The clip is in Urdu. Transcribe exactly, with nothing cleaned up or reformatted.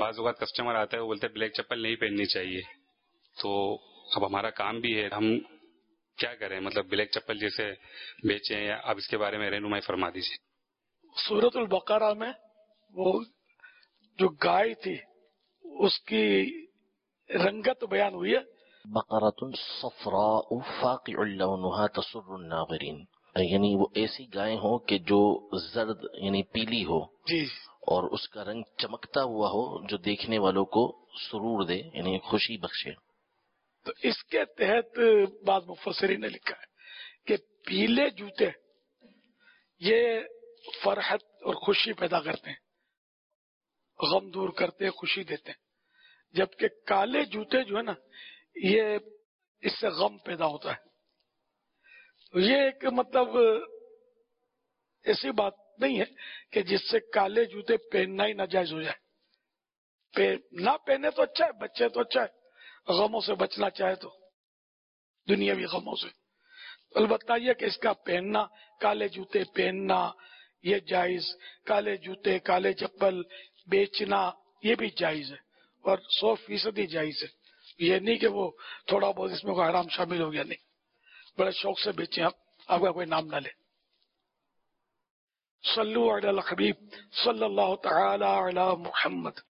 بعض اوقات کسٹمر آتا ہے وہ بولتے ہیں بلیک چپل نہیں پہننی چاہیے، تو اب ہمارا کام بھی ہے، ہم کیا کریں؟ مطلب بلیک چپل جیسے بیچیں، یا آپ اس کے بارے میں رہنمائی فرما دیجیے۔ سورۃ البقرہ میں وہ جو گائے تھی اس کی رنگت بیان ہوئی ہے، بقرۃ صفراء فاقع لونها تسر الناظرین، یعنی وہ ایسی گائے ہوں کہ جو زرد یعنی پیلی ہو جی، اور اس کا رنگ چمکتا ہوا ہو جو دیکھنے والوں کو سرور دے، یعنی خوشی بخشے۔ تو اس کے تحت بعض مفسرین نے لکھا ہے کہ پیلے جوتے یہ فرحت اور خوشی پیدا کرتے ہیں، غم دور کرتے ہیں، خوشی دیتے ہیں، جبکہ کالے جوتے جو ہے نا یہ اس سے غم پیدا ہوتا ہے۔ تو یہ ایک مطلب ایسی بات نہیں ہے کہ جس سے کالے جوتے پہننا ہی ناجائز ہو جائے، نہ پہنے تو اچھا ہے، بچے تو اچھا ہے، غموں سے بچنا چاہے تو دنیاوی غموں سے، البتہ یہ کہ اس کا پہننا، کالے جوتے پہننا یہ جائز، کالے جوتے کالے چپل بیچنا یہ بھی جائز ہے، اور سو فیصد ہی جائز ہے۔ یہ نہیں کہ وہ تھوڑا بہت اس میں کوئی حرام شامل ہو گیا، نہیں، بڑے شوق سے بیچیں آپ، آپ کا کوئی نام نہ لے۔ صلو علی الحبیب صلی اللہ تعالی علی محمد۔